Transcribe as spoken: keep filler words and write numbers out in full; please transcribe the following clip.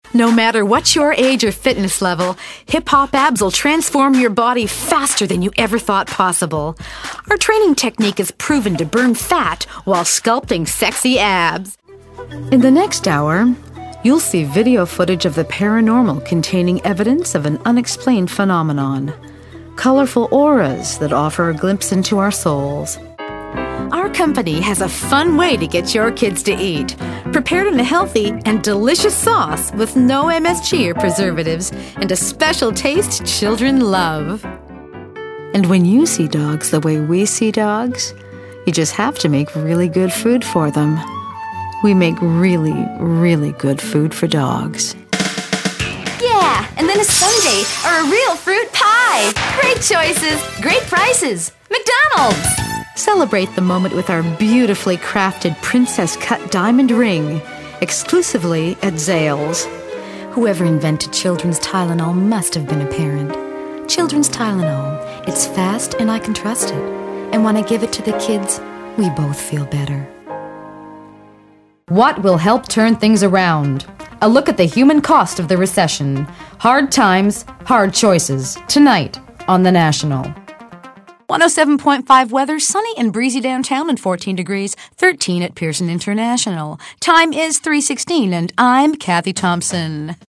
No matter what your age or fitness level, Hip Hop Abs will transform your body faster than you ever thought possible. Our training technique is proven to burn fat while sculpting sexy abs. In the next hour, you'll see video footage of the paranormal containing evidence of an unexplained phenomenon. Colorful auras that offer a glimpse into our souls. Our company has a fun way to get your kids to eat, prepared in a healthy and delicious sauce with no M S G or preservatives and a special taste children love. And when you see dogs the way we see dogs, you just have to make really good food for them. We make really, really good food for dogs. Yeah, and then a sundae or a real fruit pie. Great choices, great prices. McDonald's! Celebrate the moment with our beautifully crafted princess-cut diamond ring, exclusively at Zales. Whoever invented children's Tylenol must have been a parent. Children's Tylenol. It's fast and I can trust it. And when I give it to the kids, we both feel better. What will help turn things around? A look at the human cost of the recession. Hard times, hard choices. Tonight on The National. one oh seven point five weather, sunny and breezy downtown and fourteen degrees, thirteen at Pearson International. Time is three sixteen and I'm Kathy Thompson.